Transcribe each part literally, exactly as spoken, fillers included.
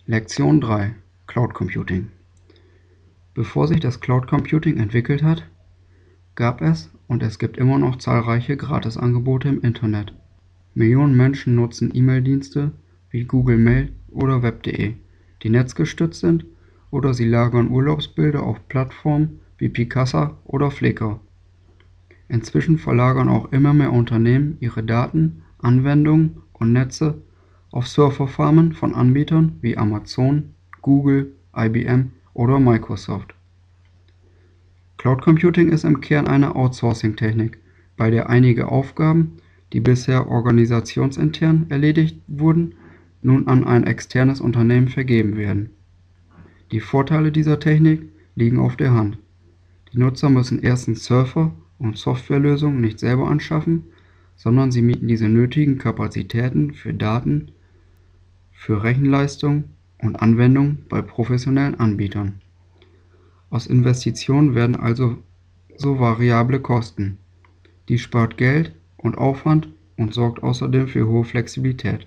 Lektion drei: Cloud Computing. Bevor sich das Cloud Computing entwickelt hat, gab es und es gibt immer noch zahlreiche Gratisangebote im Internet. Millionen Menschen nutzen E-Mail-Dienste wie Google Mail oder web punkt de, die netzgestützt sind, oder sie lagern Urlaubsbilder auf Plattformen wie Picasa oder Flickr. Inzwischen verlagern auch immer mehr Unternehmen ihre Daten, Anwendungen und Netze auf Serverfarmen von Anbietern wie Amazon, Google, I B M oder Microsoft. Cloud Computing ist im Kern eine Outsourcing-Technik, bei der einige Aufgaben, die bisher organisationsintern erledigt wurden, nun an ein externes Unternehmen vergeben werden. Die Vorteile dieser Technik liegen auf der Hand. Die Nutzer müssen erstens Server und Softwarelösungen nicht selber anschaffen, sondern sie mieten diese nötigen Kapazitäten für Daten, für Rechenleistung und Anwendung bei professionellen Anbietern. Aus Investitionen werden also so variable Kosten. Dies spart Geld und Aufwand und sorgt außerdem für hohe Flexibilität.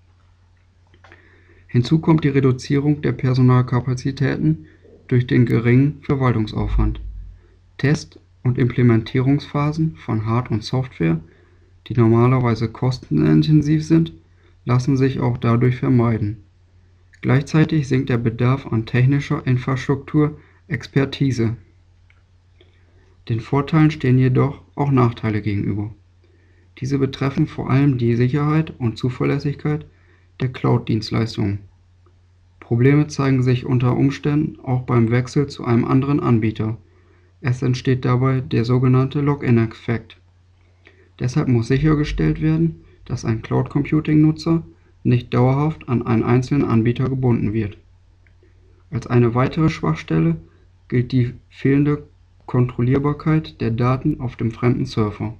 Hinzu kommt die Reduzierung der Personalkapazitäten durch den geringen Verwaltungsaufwand. Test- und Implementierungsphasen von Hard- und Software, die normalerweise kostenintensiv sind, lassen sich auch dadurch vermeiden. Gleichzeitig sinkt der Bedarf an technischer Infrastruktur Expertise. Den Vorteilen stehen jedoch auch Nachteile gegenüber. Diese betreffen vor allem die Sicherheit und Zuverlässigkeit der Cloud-Dienstleistungen. Probleme zeigen sich unter Umständen auch beim Wechsel zu einem anderen Anbieter. Es entsteht dabei der sogenannte Login-Effekt. Deshalb muss sichergestellt werden, dass ein Cloud-Computing-Nutzer nicht dauerhaft an einen einzelnen Anbieter gebunden wird. Als eine weitere Schwachstelle gilt die fehlende Kontrollierbarkeit der Daten auf dem fremden Server.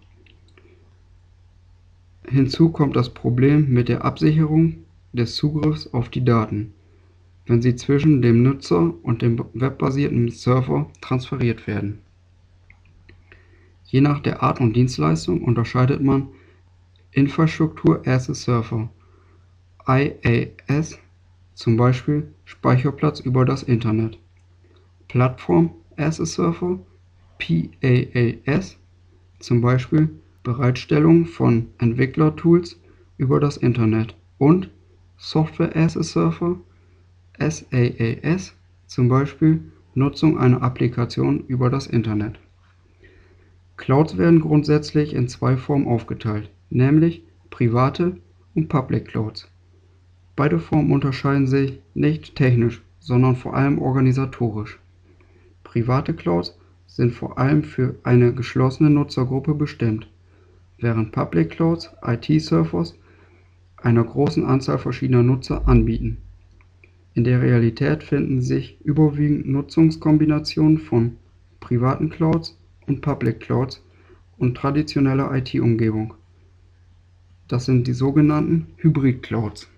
Hinzu kommt das Problem mit der Absicherung des Zugriffs auf die Daten, wenn sie zwischen dem Nutzer und dem webbasierten Server transferiert werden. Je nach der Art und Dienstleistung unterscheidet man Infrastructure as a Server, I A S, zum Beispiel Speicherplatz über das Internet, Plattform as a Server, P A A S, zum Beispiel Bereitstellung von Entwicklertools über das Internet, und Software as a Server, S A A S, zum Beispiel Nutzung einer Applikation über das Internet. Clouds werden grundsätzlich in zwei Formen aufgeteilt, nämlich private und Public Clouds. Beide Formen unterscheiden sich nicht technisch, sondern vor allem organisatorisch. Private Clouds sind vor allem für eine geschlossene Nutzergruppe bestimmt, während Public Clouds I T-Servers einer großen Anzahl verschiedener Nutzer anbieten. In der Realität finden sich überwiegend Nutzungskombinationen von privaten Clouds und Public Clouds und traditioneller I T-Umgebung. Das sind die sogenannten Hybrid Clouds.